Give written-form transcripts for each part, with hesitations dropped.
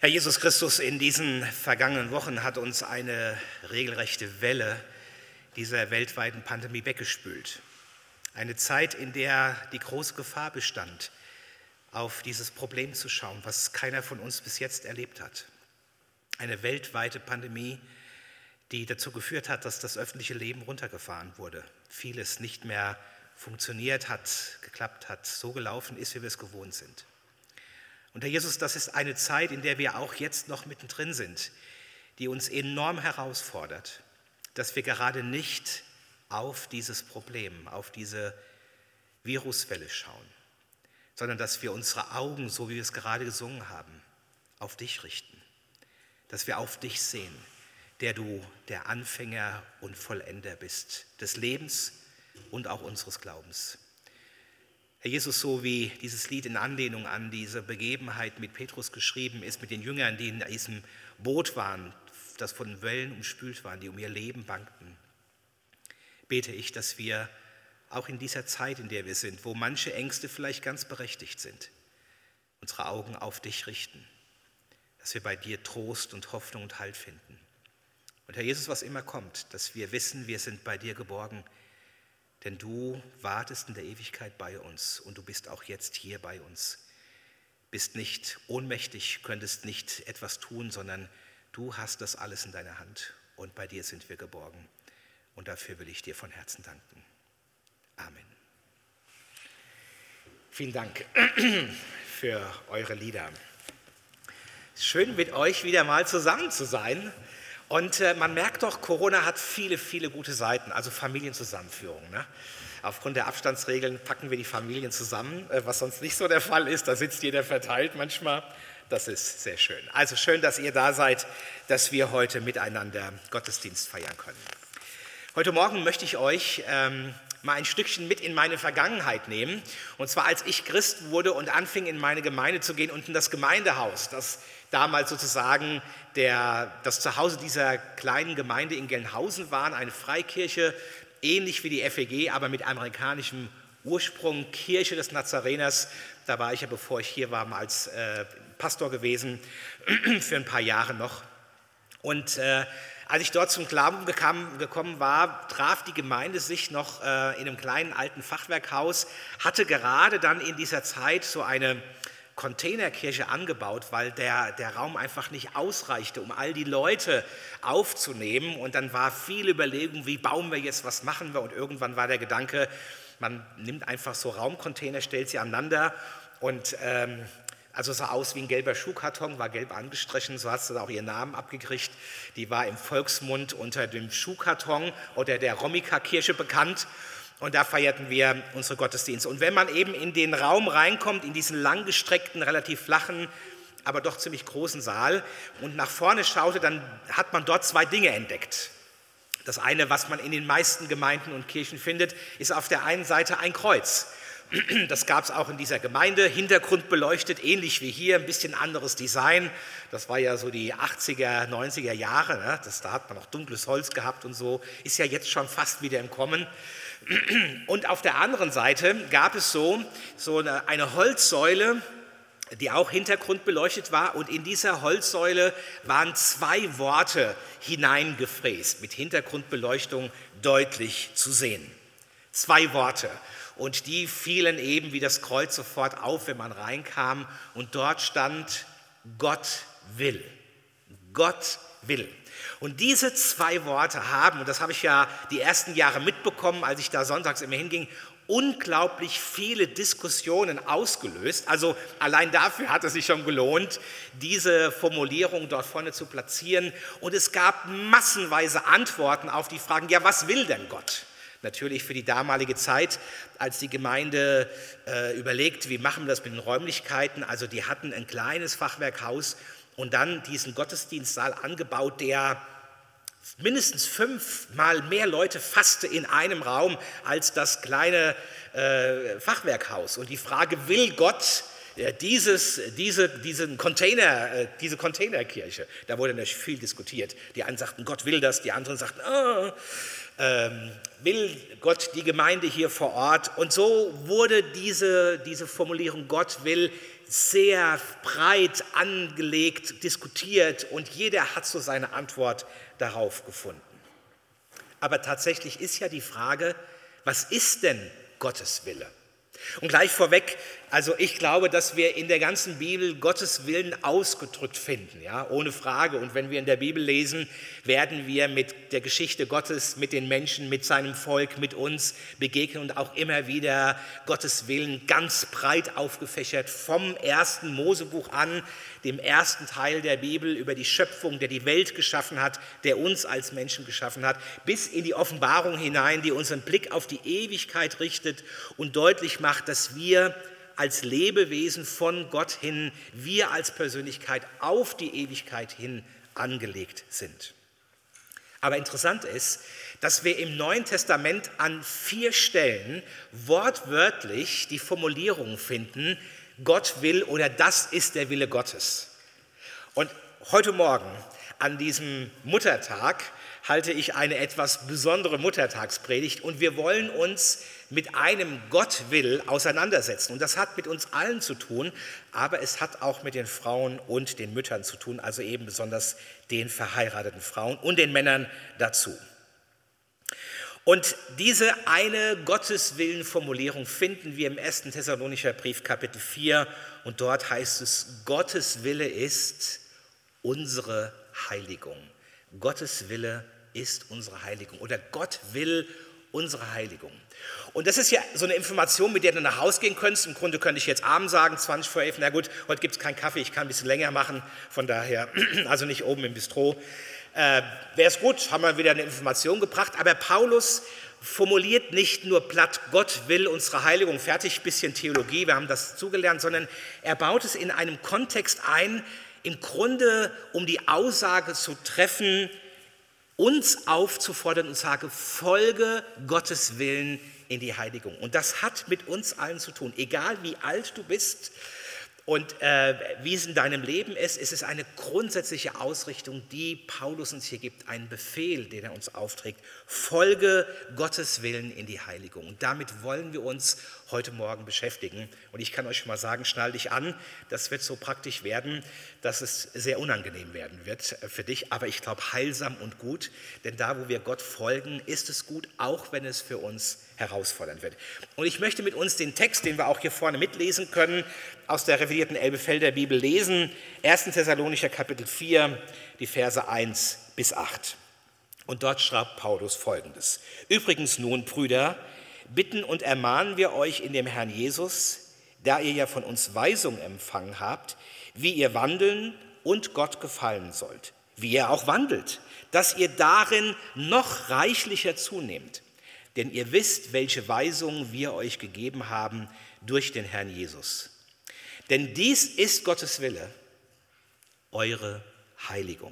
Herr Jesus Christus, in diesen vergangenen Wochen hat uns eine regelrechte Welle dieser weltweiten Pandemie weggespült. Eine Zeit, in der die große Gefahr bestand, auf dieses Problem zu schauen, was keiner von uns bis jetzt erlebt hat. Eine weltweite Pandemie, die dazu geführt hat, dass das öffentliche Leben runtergefahren wurde. Vieles nicht mehr funktioniert hat, geklappt hat, so gelaufen ist, wie wir es gewohnt sind. Und Herr Jesus, das ist eine Zeit, in der wir auch jetzt noch mittendrin sind, die uns enorm herausfordert, dass wir gerade nicht auf dieses Problem, auf diese Viruswelle schauen, sondern dass wir unsere Augen, so wie wir es gerade gesungen haben, auf dich richten, dass wir auf dich sehen, der du der Anfänger und Vollender bist, des Lebens und auch unseres Glaubens. Herr Jesus, so wie dieses Lied in Anlehnung an diese Begebenheit mit Petrus geschrieben ist, mit den Jüngern, die in diesem Boot waren, das von Wellen umspült waren, die um ihr Leben bangten, bete ich, dass wir auch in dieser Zeit, in der wir sind, wo manche Ängste vielleicht ganz berechtigt sind, unsere Augen auf dich richten, dass wir bei dir Trost und Hoffnung und Halt finden. Und Herr Jesus, was immer kommt, dass wir wissen, wir sind bei dir geborgen, denn du wartest in der Ewigkeit bei uns und du bist auch jetzt hier bei uns. Bist nicht ohnmächtig, könntest nicht etwas tun, sondern du hast das alles in deiner Hand und bei dir sind wir geborgen. Und dafür will ich dir von Herzen danken. Amen. Vielen Dank für eure Lieder. Schön mit euch wieder mal zusammen zu sein. Und man merkt doch, Corona hat viele, viele gute Seiten, also Familienzusammenführung. Ne? Aufgrund der Abstandsregeln packen wir die Familien zusammen, was sonst nicht so der Fall ist. Da sitzt jeder verteilt manchmal. Das ist sehr schön. Also schön, dass ihr da seid, dass wir heute miteinander Gottesdienst feiern können. Heute Morgen möchte ich euch mal ein Stückchen mit in meine Vergangenheit nehmen. Und zwar, als ich Christ wurde und anfing, in meine Gemeinde zu gehen und in das Gemeindehaus, das damals sozusagen das Zuhause dieser kleinen Gemeinde in Gelnhausen war, eine Freikirche, ähnlich wie die FEG, aber mit amerikanischem Ursprung, Kirche des Nazareners. Da war ich ja, bevor ich hier war, mal als Pastor gewesen, für ein paar Jahre noch. Und als ich dort zum Glauben gekommen war, traf die Gemeinde sich noch in einem kleinen alten Fachwerkhaus, hatte gerade dann in dieser Zeit so eine Containerkirche angebaut, weil der Raum einfach nicht ausreichte, um all die Leute aufzunehmen. Und dann war viel Überlegung, wie bauen wir jetzt, was machen wir? Und irgendwann war der Gedanke, man nimmt einfach so Raumcontainer, stellt sie aneinander und also sah aus wie ein gelber Schuhkarton, war gelb angestrichen, so hast du da auch ihren Namen abgekriegt. Die war im Volksmund unter dem Schuhkarton oder der Romika-Kirche bekannt. Und da feierten wir unsere Gottesdienste. Und wenn man eben in den Raum reinkommt, in diesen langgestreckten, relativ flachen, aber doch ziemlich großen Saal und nach vorne schaute, dann hat man dort zwei Dinge entdeckt. Das eine, was man in den meisten Gemeinden und Kirchen findet, ist auf der einen Seite ein Kreuz. Das gab es auch in dieser Gemeinde, Hintergrund beleuchtet, ähnlich wie hier, ein bisschen anderes Design. Das war ja so die 80er, 90er Jahre, ne? Da hat man noch dunkles Holz gehabt und so, ist ja jetzt schon fast wieder im Kommen. Und auf der anderen Seite gab es so eine Holzsäule, die auch hintergrundbeleuchtet war. Und in dieser Holzsäule waren zwei Worte hineingefräst, mit Hintergrundbeleuchtung deutlich zu sehen. Zwei Worte. Und die fielen eben wie das Kreuz sofort auf, wenn man reinkam. Und dort stand: Gott will. Gott will. Und diese zwei Worte haben, und das habe ich ja die ersten Jahre mitbekommen, als ich da sonntags immer hinging, unglaublich viele Diskussionen ausgelöst. Also allein dafür hat es sich schon gelohnt, diese Formulierung dort vorne zu platzieren. Und es gab massenweise Antworten auf die Fragen, ja, was will denn Gott? Natürlich für die damalige Zeit, als die Gemeinde überlegt, wie machen wir das mit den Räumlichkeiten. Also die hatten ein kleines Fachwerkhaus und dann diesen Gottesdienstsaal angebaut, der mindestens 5-mal mehr Leute fasste in einem Raum als das kleine Fachwerkhaus. Und die Frage, will Gott diese Containerkirche? Da wurde natürlich viel diskutiert. Die einen sagten, Gott will das, die anderen sagten, will Gott die Gemeinde hier vor Ort. Und so wurde diese Formulierung Gott will sehr breit angelegt, diskutiert und jeder hat so seine Antwort darauf gefunden. Aber tatsächlich ist ja die Frage, was ist denn Gottes Wille? Und gleich vorweg, also ich glaube, dass wir in der ganzen Bibel Gottes Willen ausgedrückt finden, ja, ohne Frage. Und wenn wir in der Bibel lesen, werden wir mit der Geschichte Gottes, mit den Menschen, mit seinem Volk, mit uns begegnen und auch immer wieder Gottes Willen ganz breit aufgefächert vom ersten Mosebuch an, dem ersten Teil der Bibel über die Schöpfung, der die Welt geschaffen hat, der uns als Menschen geschaffen hat, bis in die Offenbarung hinein, die unseren Blick auf die Ewigkeit richtet und deutlich macht, dass wir als Lebewesen von Gott hin, wir als Persönlichkeit auf die Ewigkeit hin angelegt sind. Aber interessant ist, dass wir im Neuen Testament an 4 Stellen wortwörtlich die Formulierung finden, Gott will oder das ist der Wille Gottes. Und heute Morgen an diesem Muttertag halte ich eine etwas besondere Muttertagspredigt und wir wollen uns mit einem Gott will auseinandersetzen. Und das hat mit uns allen zu tun, aber es hat auch mit den Frauen und den Müttern zu tun, also eben besonders den verheirateten Frauen und den Männern dazu. Und diese eine Gotteswillen-Formulierung finden wir im 1. Thessalonicher Brief, Kapitel 4. Und dort heißt es, Gottes Wille ist unsere Heiligung. Gottes Wille ist unsere Heiligung oder Gott will unsere Heiligung. Und das ist ja so eine Information, mit der du nach Hause gehen könntest. Im Grunde könnte ich jetzt Abend sagen, 20 vor 11, na gut, heute gibt es keinen Kaffee, ich kann ein bisschen länger machen, von daher, also nicht oben im Bistro. Wäre es gut, haben wir wieder eine Information gebracht, aber Paulus formuliert nicht nur platt, Gott will unsere Heiligung, fertig, bisschen Theologie, wir haben das zugelernt, sondern er baut es in einem Kontext ein, im Grunde um die Aussage zu treffen, uns aufzufordern und sage, folge Gottes Willen in die Heiligung. Und das hat mit uns allen zu tun, egal wie alt du bist und wie es in deinem Leben ist, es ist eine grundsätzliche Ausrichtung, die Paulus uns hier gibt, einen Befehl, den er uns aufträgt, folge Gottes Willen in die Heiligung. Und damit wollen wir uns heute Morgen beschäftigen. Und ich kann euch schon mal sagen, schnall dich an, das wird so praktisch werden, dass es sehr unangenehm werden wird für dich, aber ich glaube heilsam und gut, denn da, wo wir Gott folgen, ist es gut, auch wenn es für uns herausfordernd wird. Und ich möchte mit uns den Text, den wir auch hier vorne mitlesen können, aus der revidierten Elbefelder Bibel lesen, 1. Thessalonicher Kapitel 4, die Verse 1 bis 8. Und dort schreibt Paulus Folgendes. Übrigens nun, Brüder, bitten und ermahnen wir euch in dem Herrn Jesus, da ihr ja von uns Weisung empfangen habt, wie ihr wandeln und Gott gefallen sollt, wie ihr auch wandelt, dass ihr darin noch reichlicher zunehmt. Denn ihr wisst, welche Weisungen wir euch gegeben haben durch den Herrn Jesus. Denn dies ist Gottes Wille, eure Heiligung.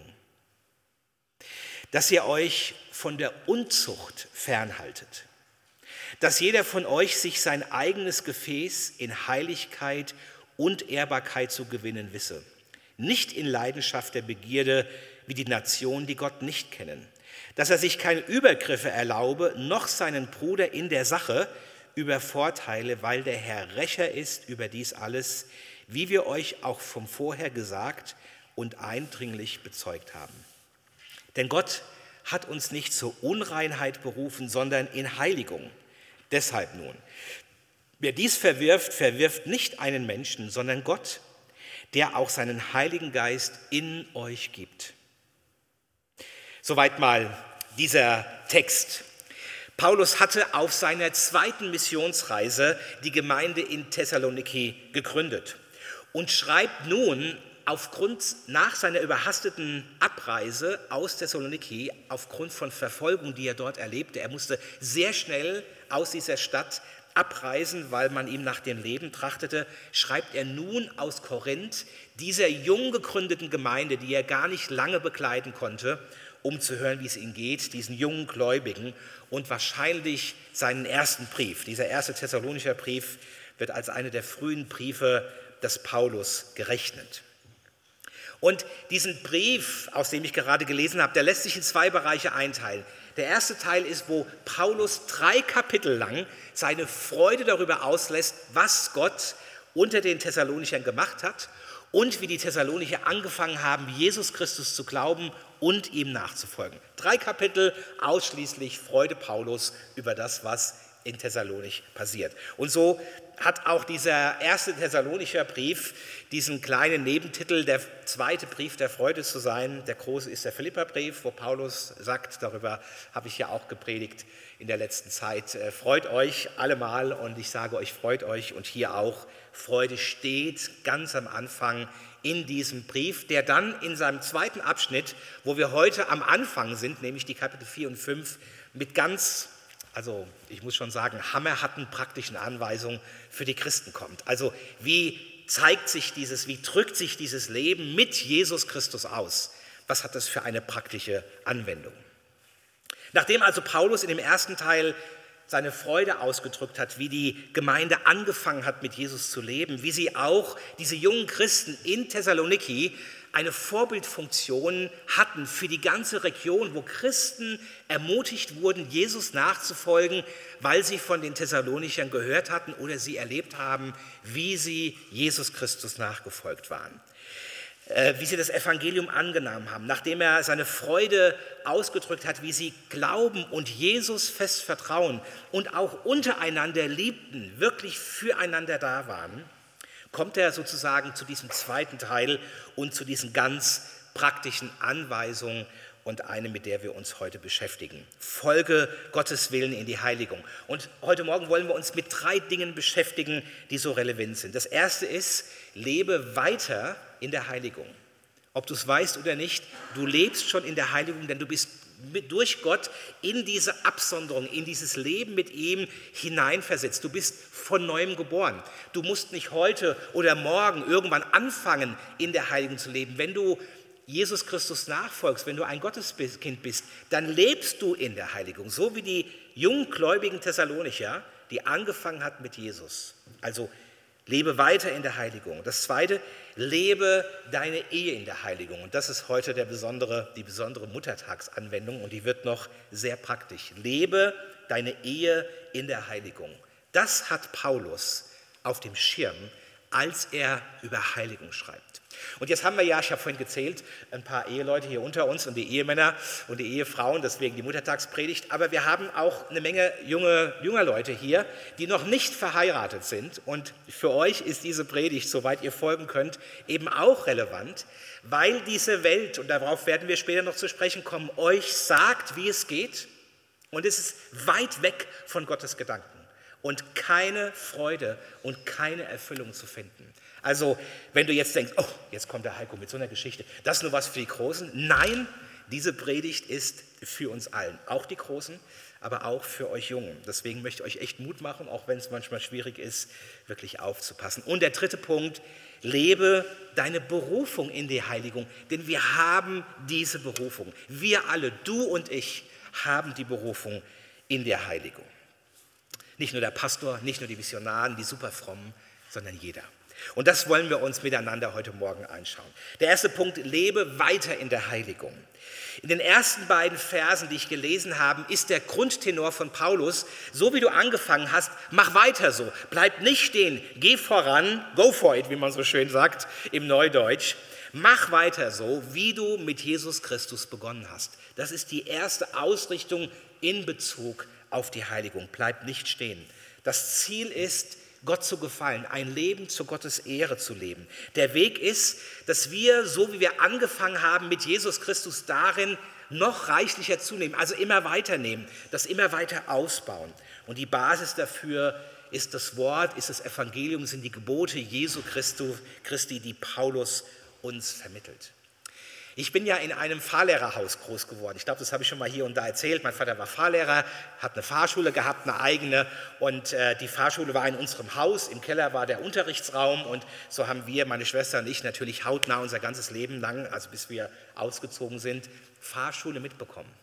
Dass ihr euch von der Unzucht fernhaltet. Dass jeder von euch sich sein eigenes Gefäß in Heiligkeit und Ehrbarkeit zu gewinnen wisse. Nicht in Leidenschaft der Begierde wie die Nationen, die Gott nicht kennen. Dass er sich keine Übergriffe erlaube, noch seinen Bruder in der Sache übervorteile, weil der Herr Rächer ist über dies alles, wie wir euch auch vom Vorher gesagt und eindringlich bezeugt haben. Denn Gott hat uns nicht zur Unreinheit berufen, sondern in Heiligung. Deshalb nun, wer dies verwirft, verwirft nicht einen Menschen, sondern Gott, der auch seinen Heiligen Geist in euch gibt. Soweit mal dieser Text. Paulus hatte auf seiner 2. Missionsreise die Gemeinde in Thessaloniki gegründet und schreibt nun nach seiner überhasteten Abreise aus Thessaloniki, aufgrund von Verfolgung, die er dort erlebte, er musste sehr schnell aus dieser Stadt abreisen, weil man ihm nach dem Leben trachtete, schreibt er nun aus Korinth, dieser jung gegründeten Gemeinde, die er gar nicht lange begleiten konnte, um zu hören, wie es ihnen geht, diesen jungen Gläubigen, und wahrscheinlich seinen ersten Brief. Dieser 1. Thessalonischer Brief wird als einer der frühen Briefe des Paulus gerechnet. Und diesen Brief, aus dem ich gerade gelesen habe, der lässt sich in 2 Bereiche einteilen. Der erste Teil ist, wo Paulus 3 Kapitel lang seine Freude darüber auslässt, was Gott unter den Thessalonichern gemacht hat und wie die Thessalonicher angefangen haben, Jesus Christus zu glauben und ihm nachzufolgen. 3 Kapitel ausschließlich Freude Paulus über das, was in Thessalonich passiert. Und so hat auch dieser erste Thessalonicher Brief diesen kleinen Nebentitel, der zweite Brief der Freude zu sein. Der große ist der Philipperbrief, wo Paulus sagt, darüber habe ich ja auch gepredigt in der letzten Zeit, freut euch allemal und ich sage euch, freut euch und hier auch, Freude steht ganz am Anfang in diesem Brief, der dann in seinem zweiten Abschnitt, wo wir heute am Anfang sind, nämlich die Kapitel 4 und 5, mit ganz, also ich muss schon sagen, hammerharten praktischen Anweisungen für die Christen kommt. Also wie drückt sich dieses Leben mit Jesus Christus aus? Was hat das für eine praktische Anwendung? Nachdem also Paulus in dem ersten Teil seine Freude ausgedrückt hat, wie die Gemeinde angefangen hat, mit Jesus zu leben, wie sie auch, diese jungen Christen in Thessaloniki, eine Vorbildfunktion hatten für die ganze Region, wo Christen ermutigt wurden, Jesus nachzufolgen, weil sie von den Thessalonichern gehört hatten oder sie erlebt haben, wie sie Jesus Christus nachgefolgt waren. Wie sie das Evangelium angenommen haben, nachdem er seine Freude ausgedrückt hat, wie sie glauben und Jesus fest vertrauen und auch untereinander liebten, wirklich füreinander da waren, kommt er sozusagen zu diesem zweiten Teil und zu diesen ganz praktischen Anweisungen und eine, mit der wir uns heute beschäftigen. Folge Gottes Willen in die Heiligung. Und heute Morgen wollen wir uns mit 3 Dingen beschäftigen, die so relevant sind. Das erste ist, lebe weiter in der Heiligung. Ob du es weißt oder nicht, du lebst schon in der Heiligung, denn du bist durch Gott in diese Absonderung, in dieses Leben mit ihm hineinversetzt. Du bist von Neuem geboren. Du musst nicht heute oder morgen irgendwann anfangen, in der Heiligung zu leben. Wenn du Jesus Christus nachfolgst, wenn du ein Gotteskind bist, dann lebst du in der Heiligung, so wie die junggläubigen Thessalonicher, die angefangen hat mit Jesus. Also lebe weiter in der Heiligung. Das zweite, lebe deine Ehe in der Heiligung. Und das ist heute die besondere Muttertagsanwendung und die wird noch sehr praktisch. Lebe deine Ehe in der Heiligung. Das hat Paulus auf dem Schirm, als er über Heiligung schreibt. Und jetzt haben wir ja, ich habe vorhin gezählt, ein paar Eheleute hier unter uns und die Ehemänner und die Ehefrauen, deswegen die Muttertagspredigt, aber wir haben auch eine Menge junger Leute hier, die noch nicht verheiratet sind und für euch ist diese Predigt, soweit ihr folgen könnt, eben auch relevant, weil diese Welt, und darauf werden wir später noch zu sprechen kommen, euch sagt, wie es geht und es ist weit weg von Gottes Gedanken und keine Freude und keine Erfüllung zu finden. Also, wenn du jetzt denkst, oh, jetzt kommt der Heiko mit so einer Geschichte, das ist nur was für die Großen. Nein, diese Predigt ist für uns allen, auch die Großen, aber auch für euch Jungen. Deswegen möchte ich euch echt Mut machen, auch wenn es manchmal schwierig ist, wirklich aufzupassen. Und der dritte Punkt, lebe deine Berufung in die Heiligung, denn wir haben diese Berufung. Wir alle, du und ich, haben die Berufung in der Heiligung. Nicht nur der Pastor, nicht nur die Missionaren, die Superfrommen, sondern jeder. Und das wollen wir uns miteinander heute Morgen anschauen. Der erste Punkt, lebe weiter in der Heiligung. In den ersten beiden Versen, die ich gelesen habe, ist der Grundtenor von Paulus, so wie du angefangen hast, mach weiter so, bleib nicht stehen, geh voran, go for it, wie man so schön sagt im Neudeutsch. Mach weiter so, wie du mit Jesus Christus begonnen hast. Das ist die erste Ausrichtung in Bezug auf die Heiligung. Bleib nicht stehen. Das Ziel ist, Gott zu gefallen, ein Leben zu Gottes Ehre zu leben. Der Weg ist, dass wir, so wie wir angefangen haben mit Jesus Christus, darin noch reichlicher zunehmen, also immer weiter nehmen, das immer weiter ausbauen. Und die Basis dafür ist das Wort, ist das Evangelium, sind die Gebote Jesu Christi, die Paulus uns vermittelt. Ich bin ja in einem Fahrlehrerhaus groß geworden. Ich glaube, das habe ich schon mal hier und da erzählt. Mein Vater war Fahrlehrer, hat eine Fahrschule gehabt, eine eigene. Und die Fahrschule war in unserem Haus. Im Keller war der Unterrichtsraum. Und so haben wir, meine Schwester und ich, natürlich hautnah unser ganzes Leben lang, also bis wir ausgezogen sind, Fahrschule mitbekommen.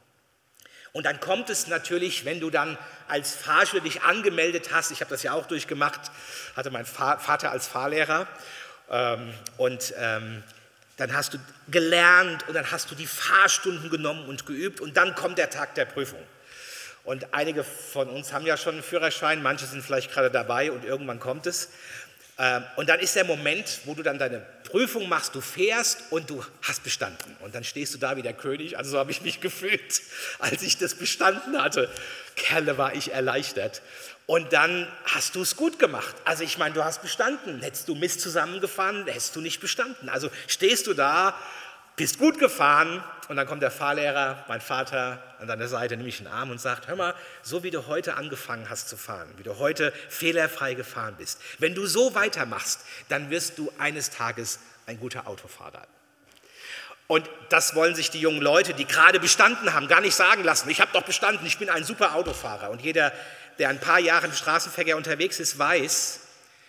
Und dann kommt es natürlich, wenn du dann als Fahrschule dich angemeldet hast, ich habe das ja auch durchgemacht, hatte mein Vater als Fahrlehrer. dann hast du gelernt und dann hast du die Fahrstunden genommen und geübt und dann kommt der Tag der Prüfung. Und einige von uns haben ja schon einen Führerschein, manche sind vielleicht gerade dabei und irgendwann kommt es. Und dann ist der Moment, wo du dann deine Prüfung machst, du fährst und du hast bestanden. Und dann stehst du da wie der König, also so habe ich mich gefühlt, als ich das bestanden hatte. Kerle, war ich erleichtert. Und dann hast du es gut gemacht. Also ich meine, du hast bestanden. Hättest du Mist zusammengefahren, hättest du nicht bestanden. Also stehst du da, bist gut gefahren und dann kommt der Fahrlehrer, mein Vater, an deiner Seite, nimmt mich in den Arm und sagt, hör mal, so wie du heute angefangen hast zu fahren, wie du heute fehlerfrei gefahren bist, wenn du so weitermachst, dann wirst du eines Tages ein guter Autofahrer. Und das wollen sich die jungen Leute, die gerade bestanden haben, gar nicht sagen lassen. Ich habe doch bestanden, ich bin ein super Autofahrer. Und jeder, der ein paar Jahre im Straßenverkehr unterwegs ist, weiß,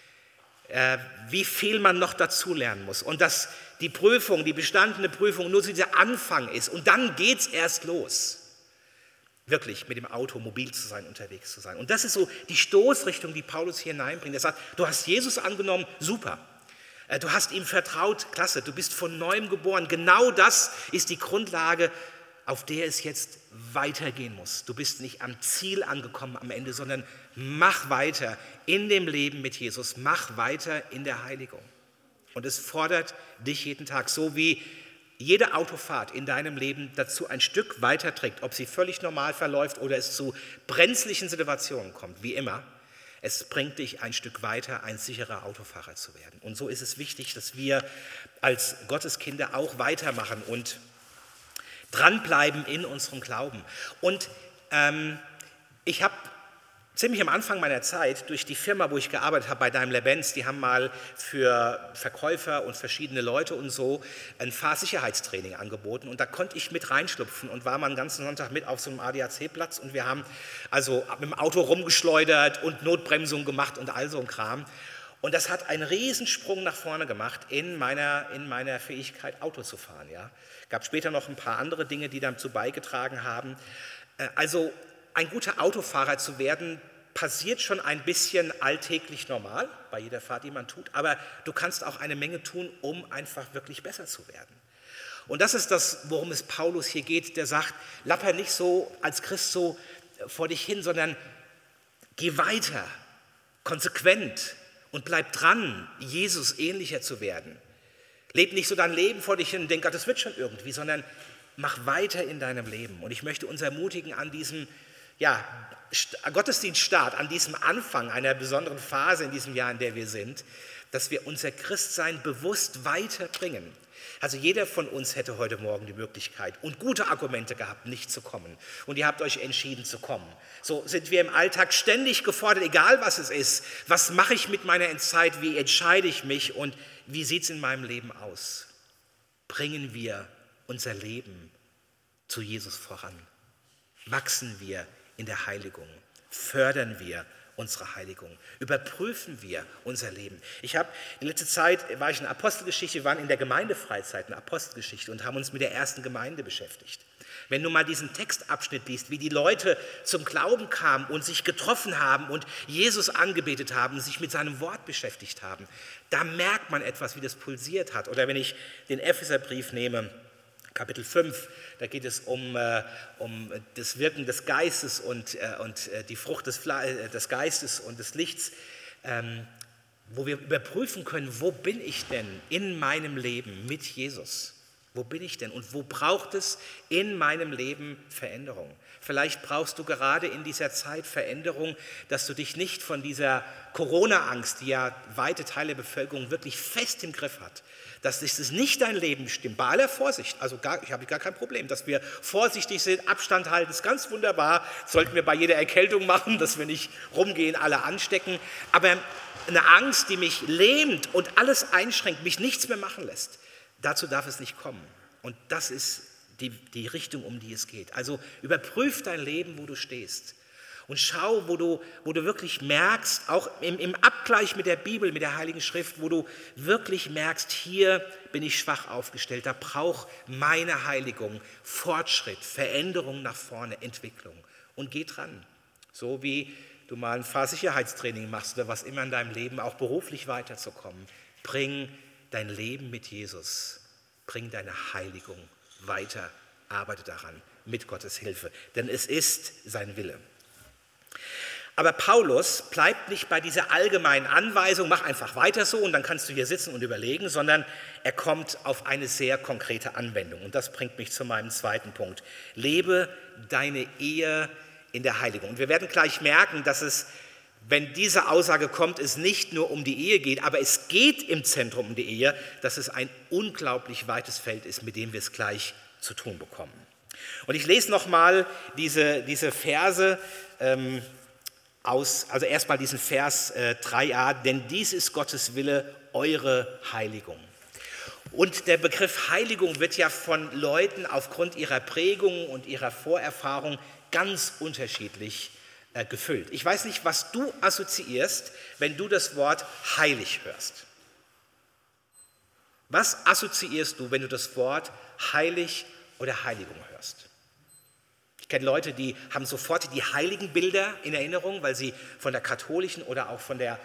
wie viel man noch dazulernen muss. Und dass die Prüfung, die bestandene Prüfung nur so dieser Anfang ist. Und dann geht es erst los, wirklich mit dem Auto mobil zu sein, unterwegs zu sein. Und das ist so die Stoßrichtung, die Paulus hier hineinbringt. Er sagt, du hast Jesus angenommen, super. Du hast ihm vertraut, klasse. Du bist von Neuem geboren. Genau das ist die Grundlage, auf der es jetzt weitergehen muss. Du bist nicht am Ziel angekommen am Ende, sondern mach weiter in dem Leben mit Jesus. Mach weiter in der Heiligung. Und es fordert dich jeden Tag, so wie jede Autofahrt in deinem Leben dazu ein Stück weiter trägt, ob sie völlig normal verläuft oder es zu brenzlichen Situationen kommt, wie immer. Es bringt dich ein Stück weiter, ein sicherer Autofahrer zu werden. Und so ist es wichtig, dass wir als Gotteskinder auch weitermachen und dranbleiben in unserem Glauben. Und ich habe ziemlich am Anfang meiner Zeit durch die Firma, wo ich gearbeitet habe, bei Daimler-Benz, die haben mal für Verkäufer und verschiedene Leute und so ein Fahrsicherheitstraining angeboten und da konnte ich mit reinschlupfen und war mal einen ganzen Sonntag mit auf so einem ADAC-Platz und wir haben also mit dem Auto rumgeschleudert und Notbremsung gemacht und all so ein Kram. Und das hat einen Riesensprung nach vorne gemacht in meiner Fähigkeit, Auto zu fahren. Ja. Gab später noch ein paar andere Dinge, die dazu beigetragen haben. Also ein guter Autofahrer zu werden, passiert schon ein bisschen alltäglich normal, bei jeder Fahrt, die man tut, aber du kannst auch eine Menge tun, um einfach wirklich besser zu werden. Und das ist das, worum es Paulus hier geht, der sagt, lapper nicht so als Christ so vor dich hin, sondern geh weiter, konsequent und bleib dran, Jesus ähnlicher zu werden. Leb nicht so dein Leben vor dich hin und denk, Gott, das wird schon irgendwie, sondern mach weiter in deinem Leben. Und ich möchte uns ermutigen an diesem Gottesdienststart, an diesem Anfang einer besonderen Phase in diesem Jahr, in der wir sind, dass wir unser Christsein bewusst weiterbringen. Also jeder von uns hätte heute Morgen die Möglichkeit und gute Argumente gehabt, nicht zu kommen. Und ihr habt euch entschieden zu kommen. So sind wir im Alltag ständig gefordert, egal was es ist. Was mache ich mit meiner Endzeit? Wie entscheide ich mich? Und wie sieht es in meinem Leben aus? Bringen wir unser Leben zu Jesus voran? Wachsen wir in der Heiligung? Fördern wir unsere Heiligung? Überprüfen wir unser Leben? In letzter Zeit war ich in der Apostelgeschichte, wir waren in der Gemeindefreizeit in der Apostelgeschichte und haben uns mit der ersten Gemeinde beschäftigt. Wenn du mal diesen Textabschnitt liest, wie die Leute zum Glauben kamen und sich getroffen haben und Jesus angebetet haben, sich mit seinem Wort beschäftigt haben, da merkt man etwas, wie das pulsiert hat. Oder wenn ich den Epheserbrief nehme, Kapitel 5, da geht es um das Wirken des Geistes und die Frucht des Geistes und des Lichts, wo wir überprüfen können, wo bin ich denn in meinem Leben mit Jesus? Wo bin ich denn und wo braucht es in meinem Leben Veränderung? Vielleicht brauchst du gerade in dieser Zeit Veränderung, dass du dich nicht von dieser Corona-Angst, die ja weite Teile der Bevölkerung wirklich fest im Griff hat, dass es nicht dein Leben bestimmt, bei aller Vorsicht, ich habe gar kein Problem, dass wir vorsichtig sind, Abstand halten, ist ganz wunderbar, sollten wir bei jeder Erkältung machen, dass wir nicht rumgehen, alle anstecken, aber eine Angst, die mich lähmt und alles einschränkt, mich nichts mehr machen lässt, dazu darf es nicht kommen. Und das ist die Richtung, um die es geht. Also überprüf dein Leben, wo du stehst. Und schau, wo du wirklich merkst, auch im Abgleich mit der Bibel, mit der Heiligen Schrift, wo du wirklich merkst, hier bin ich schwach aufgestellt, da braucht meine Heiligung Fortschritt, Veränderung nach vorne, Entwicklung. Und geh dran. So wie du mal ein Fahrsicherheitstraining machst oder was immer in deinem Leben, auch beruflich weiterzukommen. Bring dein Leben mit Jesus. bring deine Heiligung weiter, arbeite daran mit Gottes Hilfe, denn es ist sein Wille. Aber Paulus bleibt nicht bei dieser allgemeinen Anweisung, mach einfach weiter so und dann kannst du hier sitzen und überlegen, sondern er kommt auf eine sehr konkrete Anwendung. Und das bringt mich zu meinem zweiten Punkt. Lebe deine Ehe in der Heiligung. Und wir werden gleich merken, dass es, wenn diese Aussage kommt, es nicht nur um die Ehe geht, aber es geht im Zentrum um die Ehe, dass es ein unglaublich weites Feld ist, mit dem wir es gleich zu tun bekommen. Und ich lese nochmal diese Verse also erstmal diesen Vers 3a, denn dies ist Gottes Wille, eure Heiligung. Und der Begriff Heiligung wird ja von Leuten aufgrund ihrer Prägung und ihrer Vorerfahrung ganz unterschiedlich gefüllt. Ich weiß nicht, was du assoziierst, wenn du das Wort heilig hörst. Was assoziierst du, wenn du das Wort heilig oder Heiligung hörst? Ich kenne Leute, die haben sofort die heiligen Bilder in Erinnerung, weil sie von der katholischen oder auch von der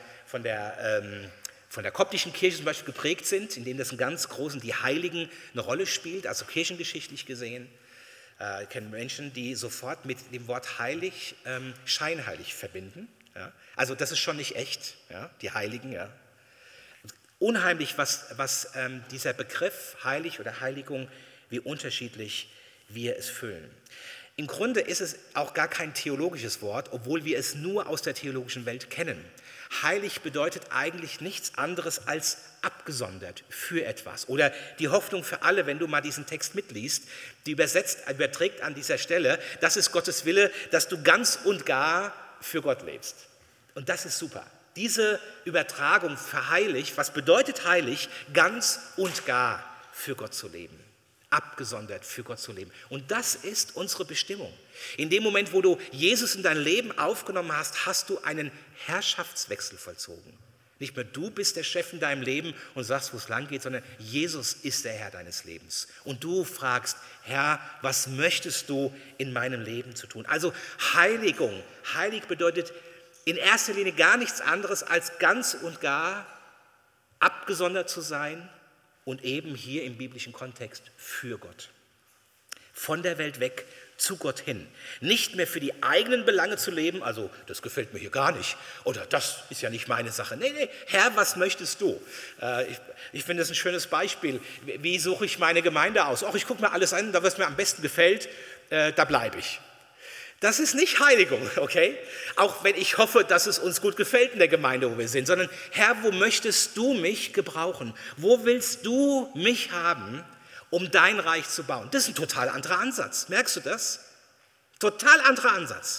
koptischen Kirche zum Beispiel geprägt sind, in denen das einen ganz großen, die Heiligen eine Rolle spielt, also kirchengeschichtlich gesehen. Ich kenne Menschen, die sofort mit dem Wort heilig scheinheilig verbinden. Ja. Also das ist schon nicht echt, ja, die Heiligen. Ja. Unheimlich, was dieser Begriff heilig oder Heiligung, wie unterschiedlich wir es füllen. Im Grunde ist es auch gar kein theologisches Wort, obwohl wir es nur aus der theologischen Welt kennen. Heilig bedeutet eigentlich nichts anderes als abgesondert für etwas. Oder die Hoffnung für alle, wenn du mal diesen Text mitliest, die überträgt an dieser Stelle, das ist Gottes Wille, dass du ganz und gar für Gott lebst. Und das ist super. Diese Übertragung für heilig, was bedeutet heilig? Ganz und gar für Gott zu leben. Abgesondert für Gott zu leben. Und das ist unsere Bestimmung. In dem Moment, wo du Jesus in dein Leben aufgenommen hast, hast du einen Herrschaftswechsel vollzogen. Nicht mehr du bist der Chef in deinem Leben und sagst, wo es lang geht, sondern Jesus ist der Herr deines Lebens. Und du fragst, Herr, was möchtest du in meinem Leben zu tun? Also Heiligung. Heilig bedeutet in erster Linie gar nichts anderes als ganz und gar abgesondert zu sein, und eben hier im biblischen Kontext für Gott. Von der Welt weg zu Gott hin. Nicht mehr für die eigenen Belange zu leben, also das gefällt mir hier gar nicht oder das ist ja nicht meine Sache. Nee, Herr, was möchtest du? Ich finde das ein schönes Beispiel. Wie suche ich meine Gemeinde aus? Ich gucke mir alles an, da was mir am besten gefällt, da bleibe ich. Das ist nicht Heiligung, okay? Auch wenn ich hoffe, dass es uns gut gefällt in der Gemeinde, wo wir sind, sondern Herr, wo möchtest du mich gebrauchen? Wo willst du mich haben, um dein Reich zu bauen? Das ist ein total anderer Ansatz. Merkst du das? Total anderer Ansatz.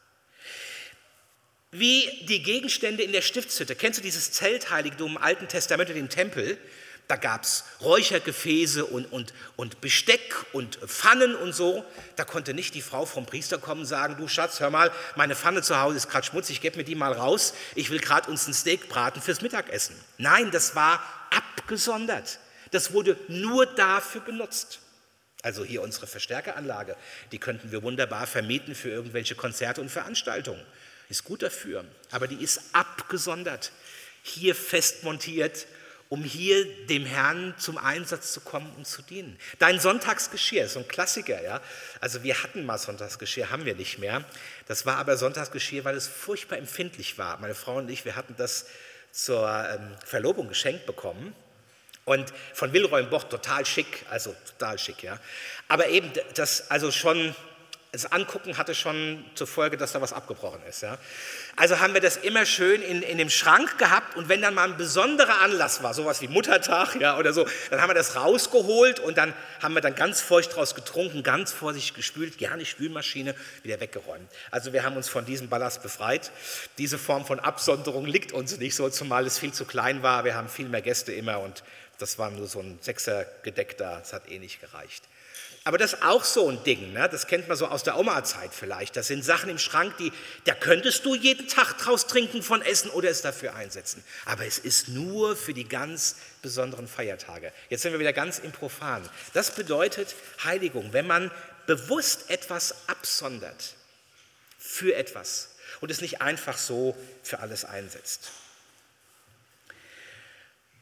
Wie die Gegenstände in der Stiftshütte. Kennst du dieses Zeltheiligtum im Alten Testament und den Tempel? Da gab es Räuchergefäße und Besteck und Pfannen und so. Da konnte nicht die Frau vom Priester kommen und sagen, du Schatz, hör mal, meine Pfanne zu Hause ist gerade schmutzig, gib mir die mal raus. Ich will gerade uns ein Steak braten fürs Mittagessen. Nein, das war abgesondert. Das wurde nur dafür genutzt. Also hier unsere Verstärkeranlage, die könnten wir wunderbar vermieten für irgendwelche Konzerte und Veranstaltungen. Ist gut dafür, aber die ist abgesondert, hier fest montiert, um hier dem Herrn zum Einsatz zu kommen und zu dienen. Dein Sonntagsgeschirr, so ein Klassiker, ja. Also wir hatten mal Sonntagsgeschirr, haben wir nicht mehr. Das war aber Sonntagsgeschirr, weil es furchtbar empfindlich war. Meine Frau und ich, wir hatten das zur Verlobung geschenkt bekommen. Und von Wilhelm Boch total schick, ja. Aber eben das Angucken hatte schon zur Folge, dass da was abgebrochen ist. Ja. Also haben wir das immer schön in dem Schrank gehabt und wenn dann mal ein besonderer Anlass war, sowas wie Muttertag oder so, dann haben wir das rausgeholt und dann haben wir dann ganz feucht draus getrunken, ganz vorsichtig gespült, gerne Spülmaschine, wieder weggeräumt. Also wir haben uns von diesem Ballast befreit. Diese Form von Absonderung liegt uns nicht so, zumal es viel zu klein war. Wir haben viel mehr Gäste immer und das war nur so ein 6er Gedeck da, das hat nicht gereicht. Aber das ist auch so ein Ding, ne? Das kennt man so aus der Oma-Zeit vielleicht. Das sind Sachen im Schrank, da könntest du jeden Tag draus trinken von Essen oder es dafür einsetzen. Aber es ist nur für die ganz besonderen Feiertage. Jetzt sind wir wieder ganz im Profan. Das bedeutet Heiligung, wenn man bewusst etwas absondert für etwas und es nicht einfach so für alles einsetzt.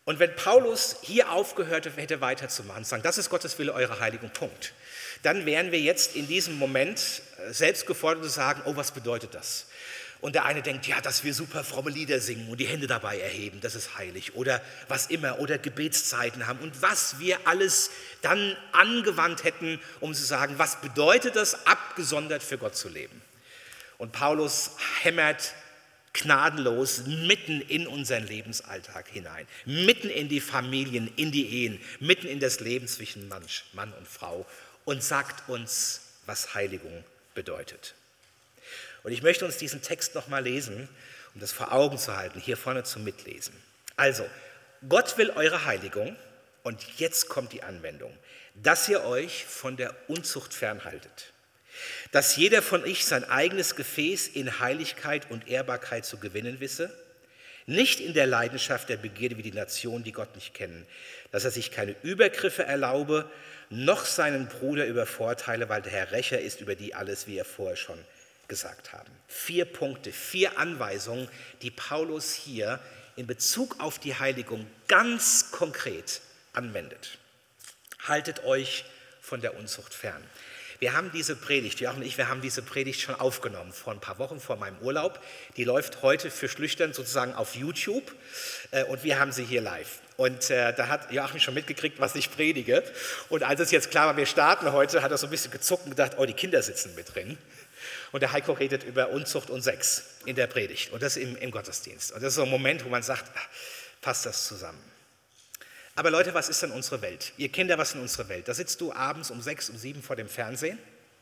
Und wenn Paulus hier aufgehört hätte weiterzumachen, sagen, das ist Gottes Wille, eure Heiligung, Punkt, dann wären wir jetzt in diesem Moment selbst gefordert zu sagen, oh, was bedeutet das? Und der eine denkt, ja, dass wir super fromme Lieder singen und die Hände dabei erheben, das ist heilig. Oder was immer, oder Gebetszeiten haben. Und was wir alles dann angewandt hätten, um zu sagen, was bedeutet das, abgesondert für Gott zu leben? Und Paulus hämmert gnadenlos mitten in unseren Lebensalltag hinein, mitten in die Familien, in die Ehen, mitten in das Leben zwischen Mann und Frau und sagt uns, was Heiligung bedeutet. Und ich möchte uns diesen Text nochmal lesen, um das vor Augen zu halten, hier vorne zum Mitlesen. Also, Gott will eure Heiligung, und jetzt kommt die Anwendung, dass ihr euch von der Unzucht fernhaltet, dass jeder von euch sein eigenes Gefäß in Heiligkeit und Ehrbarkeit zu gewinnen wisse, nicht in der Leidenschaft der Begierde wie die Nationen, die Gott nicht kennen, dass er sich keine Übergriffe erlaube, noch seinen Bruder übervorteile, weil der Herr Rächer ist über die alles, wie wir vorher schon gesagt haben. 4 Punkte, 4 Anweisungen, die Paulus hier in Bezug auf die Heiligung ganz konkret anwendet. Haltet euch von der Unzucht fern. Wir haben diese Predigt, Joachim und ich, wir haben diese Predigt schon aufgenommen vor ein paar Wochen, vor meinem Urlaub. Die läuft heute für Schlüchtern sozusagen auf YouTube und wir haben sie hier live. Und da hat Joachim schon mitgekriegt, was ich predige. Und als es jetzt klar war, wir starten heute, hat er so ein bisschen gezuckt und gedacht, oh, die Kinder sitzen mit drin. Und der Heiko redet über Unzucht und Sex in der Predigt und das im Gottesdienst. Und das ist so ein Moment, wo man sagt, passt das zusammen? Aber Leute, was ist denn unsere Welt? Ihr Kinder, was ist denn unsere Welt? Da sitzt du abends um 6, um 7 vor dem Fernsehen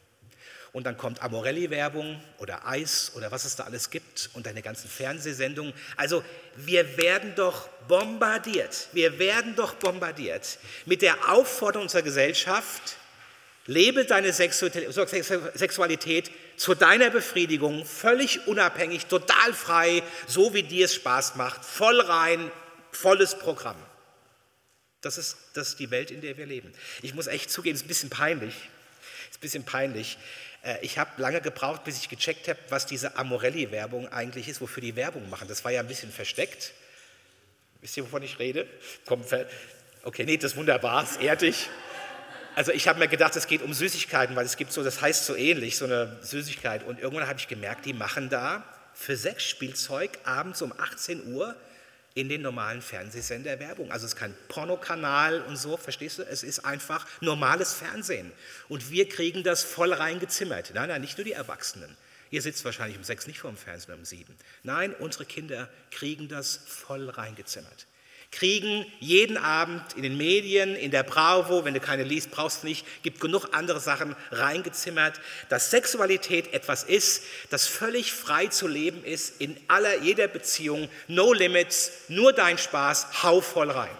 und dann kommt Amorelli-Werbung oder Eis oder was es da alles gibt und deine ganzen Fernsehsendungen. Also wir werden doch bombardiert mit der Aufforderung unserer Gesellschaft, lebe deine Sexualität zu deiner Befriedigung, völlig unabhängig, total frei, so wie dir es Spaß macht, voll rein, volles Programm. Das ist die Welt, in der wir leben. Ich muss echt zugeben, es ist ein bisschen peinlich. Ich habe lange gebraucht, bis ich gecheckt habe, was diese Amorelli-Werbung eigentlich ist, wofür die Werbung machen. Das war ja ein bisschen versteckt. Wisst ihr, wovon ich rede? Okay, nee, das ist wunderbar, es ehrt dich. Also ich habe mir gedacht, es geht um Süßigkeiten, weil es gibt so, das heißt so ähnlich, so eine Süßigkeit. Und irgendwann habe ich gemerkt, die machen da für Sexspielzeug abends um 18 Uhr in den normalen Fernsehsender Werbung. Also es ist kein Pornokanal und so, verstehst du? Es ist einfach normales Fernsehen. Und wir kriegen das voll reingezimmert. Nein, nicht nur die Erwachsenen. Ihr sitzt wahrscheinlich um 6 nicht vor dem Fernsehen, um 7. Nein, unsere Kinder kriegen das voll reingezimmert. Kriegen jeden Abend in den Medien, in der Bravo, wenn du keine liest, brauchst du nicht, gibt genug andere Sachen reingezimmert, dass Sexualität etwas ist, das völlig frei zu leben ist, in jeder Beziehung, no limits, nur dein Spaß, hau voll rein.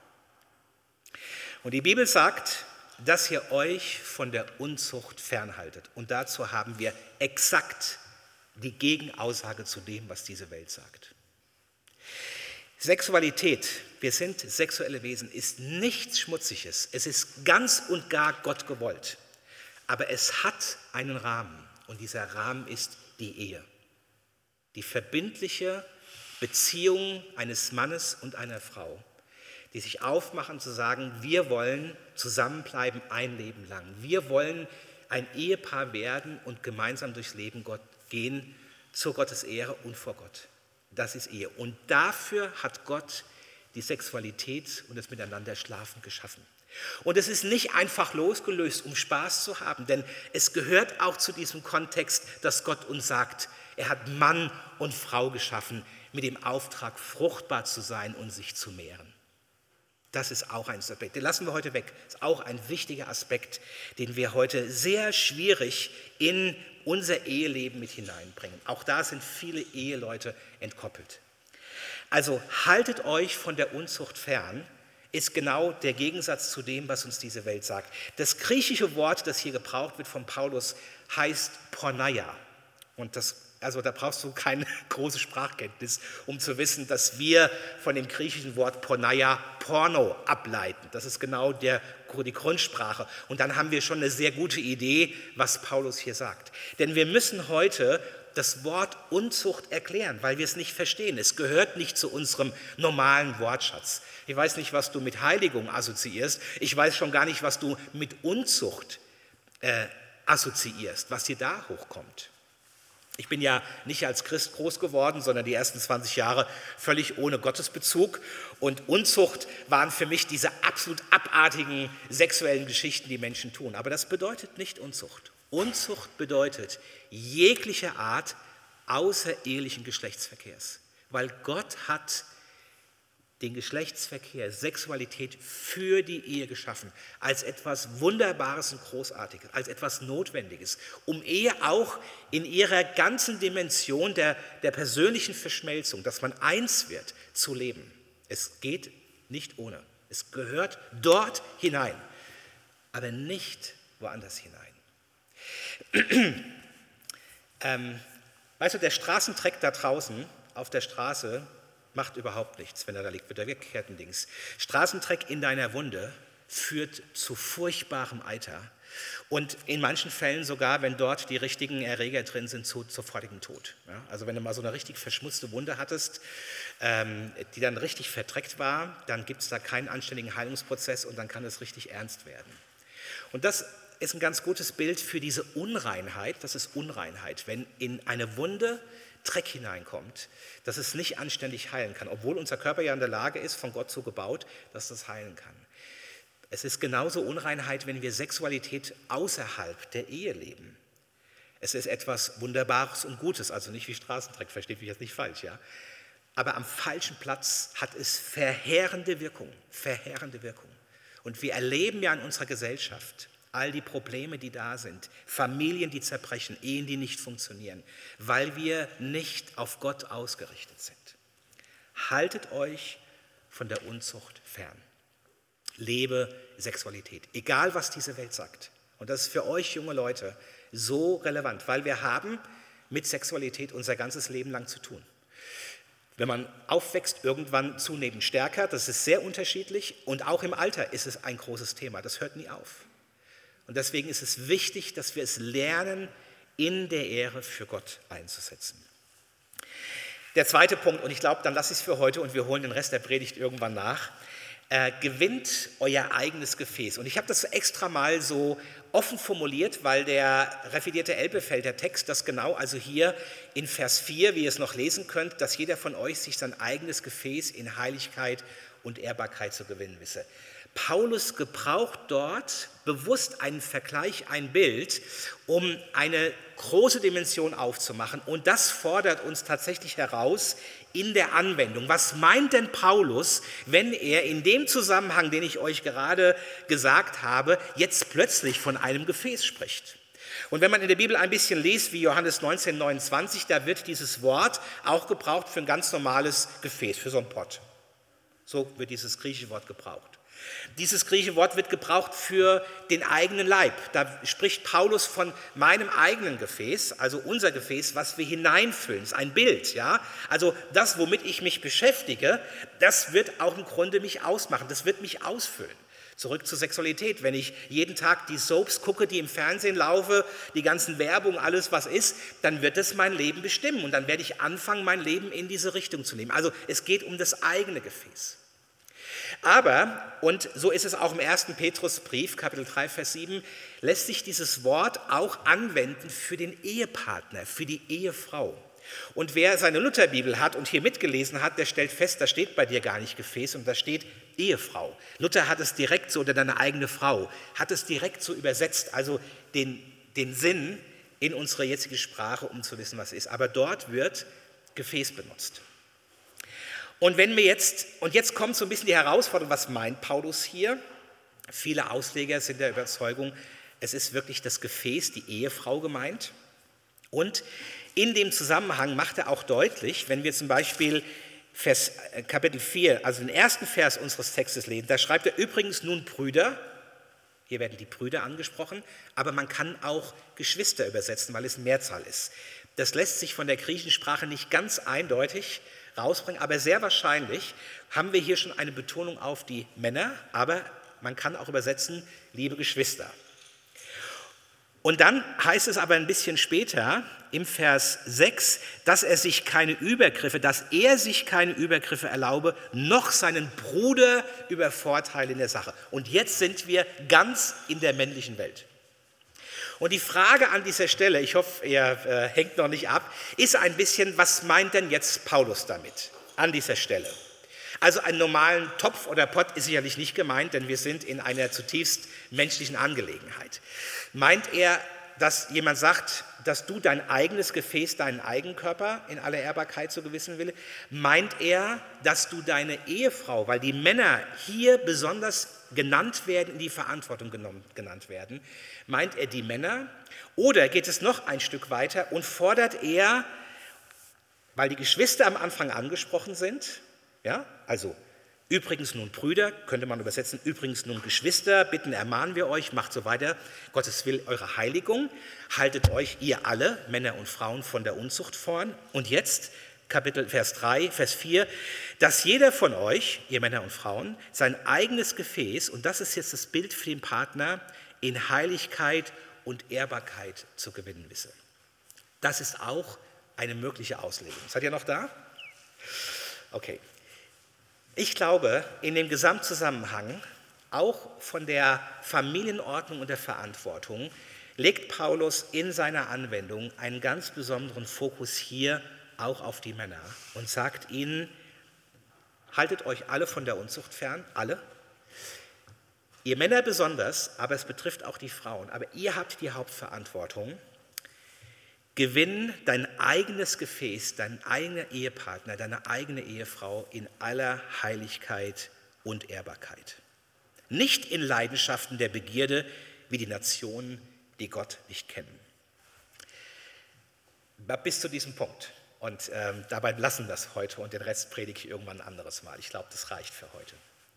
Und die Bibel sagt, dass ihr euch von der Unzucht fernhaltet. Und dazu haben wir exakt die Gegenaussage zu dem, was diese Welt sagt. Sexualität, wir sind sexuelle Wesen, ist nichts Schmutziges. Es ist ganz und gar Gott gewollt. Aber es hat einen Rahmen und dieser Rahmen ist die Ehe. Die verbindliche Beziehung eines Mannes und einer Frau, die sich aufmachen zu sagen, wir wollen zusammenbleiben ein Leben lang. Wir wollen ein Ehepaar werden und gemeinsam durchs Leben gehen, zur Gottes Ehre und vor Gott. Das ist Ehe. Und dafür hat Gott die Sexualität und das Miteinanderschlafen geschaffen. Und es ist nicht einfach losgelöst, um Spaß zu haben, denn es gehört auch zu diesem Kontext, dass Gott uns sagt, er hat Mann und Frau geschaffen mit dem Auftrag, fruchtbar zu sein und sich zu mehren. Das ist auch ein Aspekt, den lassen wir heute weg. Das ist auch ein wichtiger Aspekt, den wir heute sehr schwierig in unser Eheleben mit hineinbringen. Auch da sind viele Eheleute entkoppelt. Also haltet euch von der Unzucht fern, ist genau der Gegensatz zu dem, was uns diese Welt sagt. Das griechische Wort, das hier gebraucht wird von Paulus, heißt Porneia. Und da brauchst du keine große Sprachkenntnis, um zu wissen, dass wir von dem griechischen Wort Porneia Porno ableiten. Das ist genau die Grundsprache. Und dann haben wir schon eine sehr gute Idee, was Paulus hier sagt. Denn wir müssen heute das Wort Unzucht erklären, weil wir es nicht verstehen. Es gehört nicht zu unserem normalen Wortschatz. Ich weiß nicht, was du mit Heiligung assoziierst. Ich weiß schon gar nicht, was du mit Unzucht assoziierst, was dir da hochkommt. Ich bin ja nicht als Christ groß geworden, sondern die ersten 20 Jahre völlig ohne Gottesbezug. Und Unzucht waren für mich diese absolut abartigen sexuellen Geschichten, die Menschen tun. Aber das bedeutet nicht Unzucht. Unzucht bedeutet jegliche Art außerehelichen Geschlechtsverkehrs. Weil Gott hat den Geschlechtsverkehr, Sexualität für die Ehe geschaffen, als etwas Wunderbares und Großartiges, als etwas Notwendiges, um Ehe auch in ihrer ganzen Dimension der persönlichen Verschmelzung, dass man eins wird, zu leben. Es geht nicht ohne. Es gehört dort hinein, aber nicht woanders hinein. Weißt du, der Straßentreck da draußen auf der Straße macht überhaupt nichts, wenn er da liegt, wird er weggekehrt links. Straßentreck in deiner Wunde führt zu furchtbarem Eiter und in manchen Fällen sogar, wenn dort die richtigen Erreger drin sind, zu sofortigem Tod. Ja, also wenn du mal so eine richtig verschmutzte Wunde hattest, die dann richtig verdreckt war, dann gibt es da keinen anständigen Heilungsprozess und dann kann es richtig ernst werden. Und das ist ein ganz gutes Bild für diese Unreinheit, das ist Unreinheit, wenn in eine Wunde Dreck hineinkommt, dass es nicht anständig heilen kann, obwohl unser Körper ja in der Lage ist, von Gott so gebaut, dass das heilen kann. Es ist genauso Unreinheit, wenn wir Sexualität außerhalb der Ehe leben. Es ist etwas Wunderbares und Gutes, also nicht wie Straßendreck, versteht mich jetzt nicht falsch, ja. Aber am falschen Platz hat es verheerende Wirkung, verheerende Wirkung. Und wir erleben ja in unserer Gesellschaft all die Probleme, die da sind, Familien, die zerbrechen, Ehen, die nicht funktionieren, weil wir nicht auf Gott ausgerichtet sind. Haltet euch von der Unzucht fern. Lebe Sexualität, egal was diese Welt sagt. Und das ist für euch junge Leute so relevant, weil wir haben mit Sexualität unser ganzes Leben lang zu tun. Wenn man aufwächst, irgendwann zunehmend stärker, das ist sehr unterschiedlich und auch im Alter ist es ein großes Thema, das hört nie auf. Und deswegen ist es wichtig, dass wir es lernen, in der Ehre für Gott einzusetzen. Der zweite Punkt, und ich glaube, dann lasse ich es für heute und wir holen den Rest der Predigt irgendwann nach, gewinnt euer eigenes Gefäß. Und ich habe das extra mal so offen formuliert, weil der revidierte Elbefelder Text das genau, also hier in Vers 4, wie ihr es noch lesen könnt, dass jeder von euch sich sein eigenes Gefäß in Heiligkeit und Ehrbarkeit zu gewinnen wisse. Paulus gebraucht dort bewusst einen Vergleich, ein Bild, um eine große Dimension aufzumachen. Und das fordert uns tatsächlich heraus in der Anwendung. Was meint denn Paulus, wenn er in dem Zusammenhang, den ich euch gerade gesagt habe, jetzt plötzlich von einem Gefäß spricht? Und wenn man in der Bibel ein bisschen liest, wie Johannes 19,29, da wird dieses Wort auch gebraucht für ein ganz normales Gefäß, für so ein Pott. So wird dieses griechische Wort gebraucht. Dieses griechische Wort wird gebraucht für den eigenen Leib. Da spricht Paulus von meinem eigenen Gefäß, also unser Gefäß, was wir hineinfüllen. Das ist ein Bild, ja. Also das, womit ich mich beschäftige, das wird auch im Grunde mich ausmachen. Das wird mich ausfüllen. Zurück zur Sexualität. Wenn ich jeden Tag die Soaps gucke, die im Fernsehen laufen, die ganzen Werbung, alles was ist, dann wird es mein Leben bestimmen. Und dann werde ich anfangen, mein Leben in diese Richtung zu nehmen. Also es geht um das eigene Gefäß. Aber, und so ist es auch im 1. Petrusbrief, Kapitel 3, Vers 7, lässt sich dieses Wort auch anwenden für den Ehepartner, für die Ehefrau. Und wer seine Lutherbibel hat und hier mitgelesen hat, der stellt fest, da steht bei dir gar nicht Gefäß und da steht Ehefrau. Luther hat es direkt so, oder deine eigene Frau, hat es direkt so übersetzt, also den Sinn in unsere jetzige Sprache, um zu wissen, was es ist. Aber dort wird Gefäß benutzt. Und jetzt kommt so ein bisschen die Herausforderung, was meint Paulus hier? Viele Ausleger sind der Überzeugung, es ist wirklich das Gefäß, die Ehefrau gemeint. Und in dem Zusammenhang macht er auch deutlich, wenn wir zum Beispiel Kapitel 4, also den ersten Vers unseres Textes lesen, da schreibt er übrigens nun Brüder, hier werden die Brüder angesprochen, aber man kann auch Geschwister übersetzen, weil es Mehrzahl ist. Das lässt sich von der griechischen Sprache nicht ganz eindeutig rausbringen, aber sehr wahrscheinlich haben wir hier schon eine Betonung auf die Männer, aber man kann auch übersetzen, liebe Geschwister. Und dann heißt es aber ein bisschen später im Vers 6, dass er sich keine Übergriffe erlaube, noch seinen Bruder übervorteile in der Sache. Und jetzt sind wir ganz in der männlichen Welt. Und die Frage an dieser Stelle, ich hoffe, ihr hängt noch nicht ab, ist ein bisschen, was meint denn jetzt Paulus damit an dieser Stelle? Also einen normalen Topf oder Pott ist sicherlich nicht gemeint, denn wir sind in einer zutiefst menschlichen Angelegenheit. Meint er, dass jemand sagt, dass du dein eigenes Gefäß, deinen Eigenkörper in aller Ehrbarkeit zu gewissen Wille? Meint er, dass du deine Ehefrau, weil die Männer hier besonders genannt werden, in die Verantwortung genannt werden, meint er die Männer? Oder geht es noch ein Stück weiter und fordert er, weil die Geschwister am Anfang angesprochen sind, ja, also übrigens nun Brüder, könnte man übersetzen, übrigens nun Geschwister, bitten ermahnen wir euch, macht so weiter, Gottes will eure Heiligung, haltet euch ihr alle, Männer und Frauen, von der Unzucht vorn. Und jetzt, Vers 4, dass jeder von euch, ihr Männer und Frauen, sein eigenes Gefäß, und das ist jetzt das Bild für den Partner, in Heiligkeit und Ehrbarkeit zu gewinnen wisse. Das ist auch eine mögliche Auslegung. Seid ihr noch da? Okay. Ich glaube, in dem Gesamtzusammenhang, auch von der Familienordnung und der Verantwortung, legt Paulus in seiner Anwendung einen ganz besonderen Fokus hier auch auf die Männer und sagt ihnen, haltet euch alle von der Unzucht fern, alle. Ihr Männer besonders, aber es betrifft auch die Frauen, aber ihr habt die Hauptverantwortung. Gewinn dein eigenes Gefäß, dein eigener Ehepartner, deine eigene Ehefrau in aller Heiligkeit und Ehrbarkeit. Nicht in Leidenschaften der Begierde wie die Nationen, die Gott nicht kennen. Bis zu diesem Punkt. Und dabei lassen wir es heute und den Rest predige ich irgendwann ein anderes Mal. Ich glaube, das reicht für heute.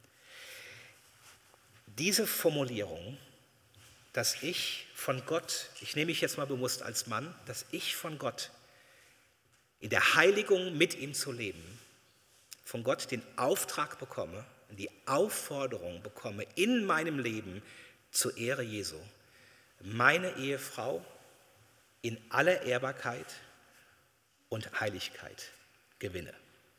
Diese Formulierung, dass ich von Gott, ich nehme mich jetzt mal bewusst als Mann, dass ich von Gott in der Heiligung mit ihm zu leben, von Gott den Auftrag bekomme, die Aufforderung bekomme, in meinem Leben zur Ehre Jesu, meine Ehefrau in aller Ehrbarkeit und Heiligkeit gewinne.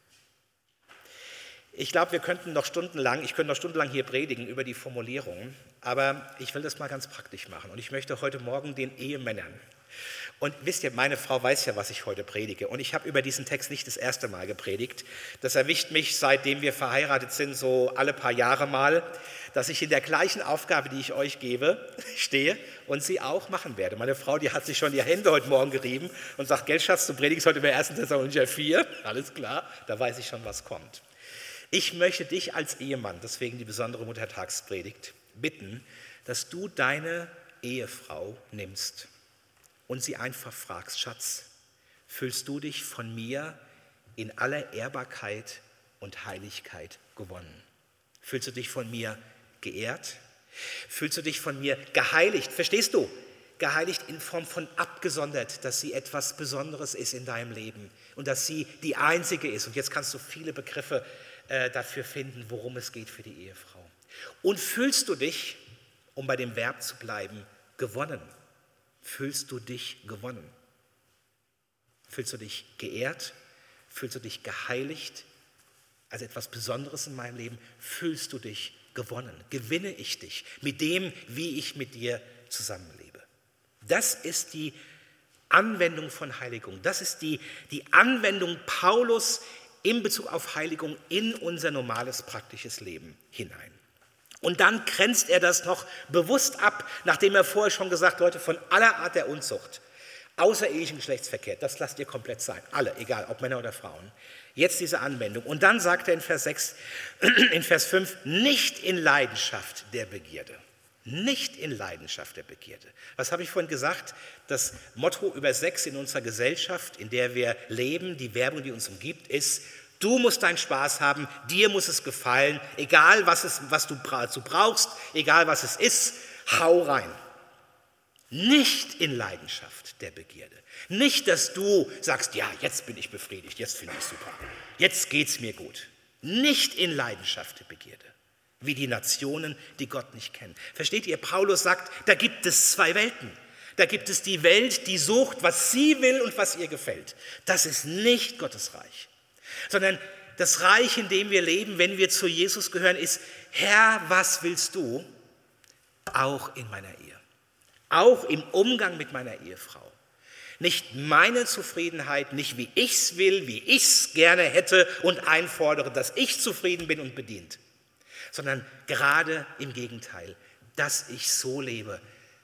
Ich glaube, ich könnte noch stundenlang hier predigen über die Formulierungen, aber ich will das mal ganz praktisch machen. Und ich möchte heute Morgen den Ehemännern, und wisst ihr, meine Frau weiß ja, was ich heute predige, und ich habe über diesen Text nicht das erste Mal gepredigt. Das erwischt mich, seitdem wir verheiratet sind, so alle paar Jahre mal, dass ich in der gleichen Aufgabe, die ich euch gebe, stehe und sie auch machen werde. Meine Frau, die hat sich schon die Hände heute Morgen gerieben und sagt, gell Schatz, du predigst heute über 1. Thessalonicher 4. Alles klar, da weiß ich schon, was kommt. Ich möchte dich als Ehemann, deswegen die besondere Muttertagspredigt, bitten, dass du deine Ehefrau nimmst und sie einfach fragst, Schatz, fühlst du dich von mir in aller Ehrbarkeit und Heiligkeit gewonnen? Fühlst du dich von mir geehrt? Fühlst du dich von mir geheiligt? Verstehst du? Geheiligt in Form von abgesondert, dass sie etwas Besonderes ist in deinem Leben und dass sie die einzige ist. Und jetzt kannst du viele Begriffe dafür finden, worum es geht für die Ehefrau. Und fühlst du dich, um bei dem Verb zu bleiben, gewonnen? Fühlst du dich gewonnen? Fühlst du dich geehrt? Fühlst du dich geheiligt? Also etwas Besonderes in meinem Leben? Fühlst du dich gewonnen? Gewinne ich dich mit dem, wie ich mit dir zusammenlebe? Das ist die Anwendung von Heiligung. Das ist die Anwendung Paulus in Bezug auf Heiligung in unser normales, praktisches Leben hinein. Und dann grenzt er das noch bewusst ab, nachdem er vorher schon gesagt hat, Leute, von aller Art der Unzucht, außerehelichen Geschlechtsverkehr, das lasst ihr komplett sein, alle, egal, ob Männer oder Frauen. Jetzt diese Anwendung. Und dann sagt er in Vers 5, nicht in Leidenschaft der Begierde. Nicht in Leidenschaft der Begierde. Was habe ich vorhin gesagt? Das Motto über Sex in unserer Gesellschaft, in der wir leben, die Werbung, die uns umgibt, ist, du musst deinen Spaß haben, dir muss es gefallen, egal was du brauchst, egal was es ist, hau rein. Nicht in Leidenschaft der Begierde. Nicht, dass du sagst, ja, jetzt bin ich befriedigt, jetzt finde ich super, jetzt geht's mir gut. Nicht in Leidenschaft der Begierde. Wie die Nationen, die Gott nicht kennen. Versteht ihr? Paulus sagt, da gibt es zwei Welten. Da gibt es die Welt, die sucht, was sie will und was ihr gefällt. Das ist nicht Gottes Reich, sondern das Reich, in dem wir leben, wenn wir zu Jesus gehören, ist: Herr, was willst du? Auch in meiner Ehe, auch im Umgang mit meiner Ehefrau. Nicht meine Zufriedenheit, nicht wie ich es will, wie ich es gerne hätte und einfordere, dass ich zufrieden bin und bedient, sondern gerade im Gegenteil, dass ich so lebe,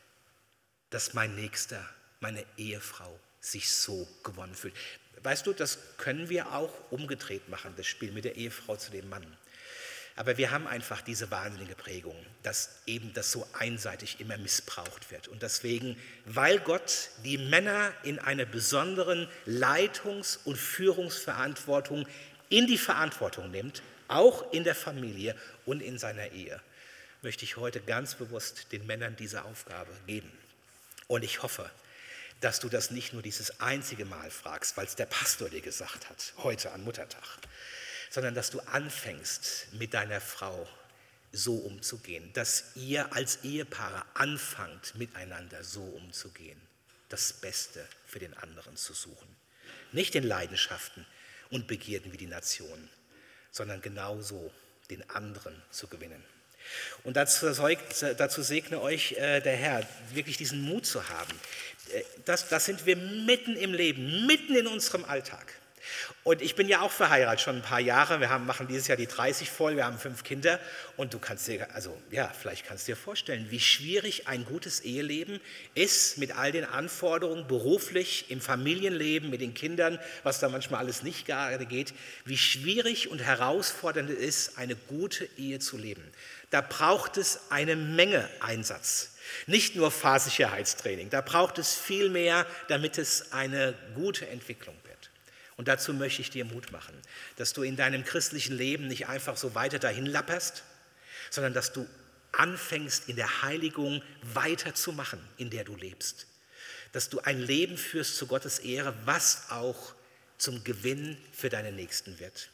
dass mein Nächster, meine Ehefrau sich so gewonnen fühlt. Weißt du, das können wir auch umgedreht machen, das Spiel mit der Ehefrau zu dem Mann. Aber wir haben einfach diese wahnsinnige Prägung, dass eben das so einseitig immer missbraucht wird. Und deswegen, weil Gott die Männer in einer besonderen Leitungs- und Führungsverantwortung in die Verantwortung nimmt, auch in der Familie und in seiner Ehe, möchte ich heute ganz bewusst den Männern diese Aufgabe geben. Und ich hoffe, dass du das nicht nur dieses einzige Mal fragst, weil es der Pastor dir gesagt hat, heute an Muttertag, sondern dass du anfängst, mit deiner Frau so umzugehen, dass ihr als Ehepaare anfangt, miteinander so umzugehen, das Beste für den anderen zu suchen. Nicht in Leidenschaften und Begierden wie die Nationen, sondern genauso den anderen zu gewinnen. Und dazu segne euch der Herr, wirklich diesen Mut zu haben. Das sind wir mitten im Leben, mitten in unserem Alltag. Und ich bin ja auch verheiratet, schon ein paar Jahre. Wir machen dieses Jahr die 30 voll, wir haben 5 Kinder. Und du kannst dir, vielleicht kannst du dir vorstellen, wie schwierig ein gutes Eheleben ist mit all den Anforderungen, beruflich, im Familienleben, mit den Kindern, was da manchmal alles nicht gerade geht. Wie schwierig und herausfordernd es ist, eine gute Ehe zu leben. Da braucht es eine Menge Einsatz. Nicht nur Fahrsicherheitstraining, da braucht es viel mehr, damit es eine gute Entwicklung wird. Und dazu möchte ich dir Mut machen, dass du in deinem christlichen Leben nicht einfach so weiter dahin lapperst, sondern dass du anfängst, in der Heiligung weiterzumachen, in der du lebst. Dass du ein Leben führst zu Gottes Ehre, was auch zum Gewinn für deine Nächsten wird.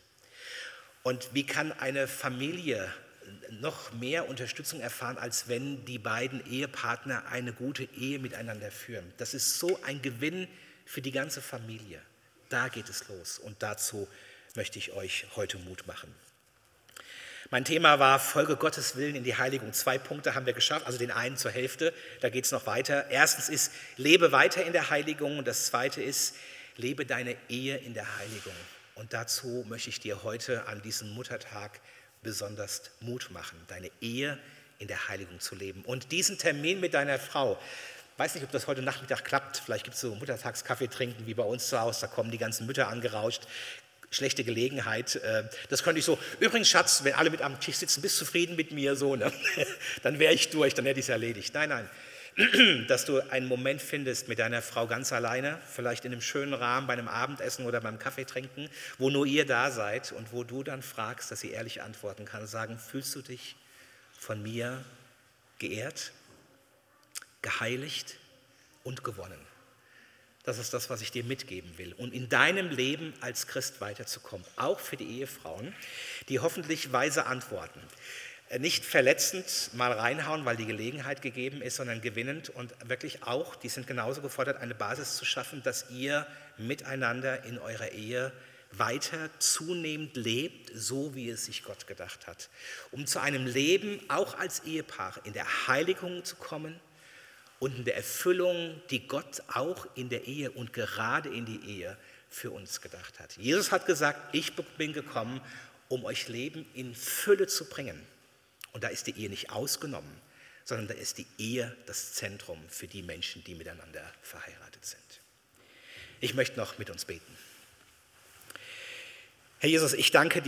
Und wie kann eine Familie noch mehr Unterstützung erfahren, als wenn die beiden Ehepartner eine gute Ehe miteinander führen? Das ist so ein Gewinn für die ganze Familie. Da geht es los und dazu möchte ich euch heute Mut machen. Mein Thema war: Folge Gottes Willen in die Heiligung. 2 Punkte haben wir geschafft, also den einen zur Hälfte, da geht es noch weiter. Erstens ist: Lebe weiter in der Heiligung, und das zweite ist: Lebe deine Ehe in der Heiligung. Und dazu möchte ich dir heute an diesem Muttertag besonders Mut machen, deine Ehe in der Heiligung zu leben. Und diesen Termin mit deiner Frau, ich weiß nicht, ob das heute Nachmittag klappt, vielleicht gibt es so Muttertagskaffee trinken wie bei uns zu Hause, da kommen die ganzen Mütter angerauscht, schlechte Gelegenheit, das könnte ich so: Übrigens Schatz, wenn alle mit am Tisch sitzen, bist du zufrieden mit mir, so, ne? Dann wäre ich durch, dann hätte ich es erledigt. Nein, dass du einen Moment findest mit deiner Frau ganz alleine, vielleicht in einem schönen Rahmen bei einem Abendessen oder beim Kaffee trinken, wo nur ihr da seid und wo du dann fragst, dass sie ehrlich antworten kann und sagen: Fühlst du dich von mir geehrt, geheiligt und gewonnen? Das ist das, was ich dir mitgeben will. Und in deinem Leben als Christ weiterzukommen, auch für die Ehefrauen, die hoffentlich weise antworten. Nicht verletzend mal reinhauen, weil die Gelegenheit gegeben ist, sondern gewinnend und wirklich auch, die sind genauso gefordert, eine Basis zu schaffen, dass ihr miteinander in eurer Ehe weiter zunehmend lebt, so wie es sich Gott gedacht hat. Um zu einem Leben, auch als Ehepaar, in der Heiligung zu kommen und in der Erfüllung, die Gott auch in der Ehe und gerade in die Ehe für uns gedacht hat. Jesus hat gesagt: Ich bin gekommen, um euch Leben in Fülle zu bringen. Und da ist die Ehe nicht ausgenommen, sondern da ist die Ehe das Zentrum für die Menschen, die miteinander verheiratet sind. Ich möchte noch mit uns beten. Herr Jesus, ich danke dir.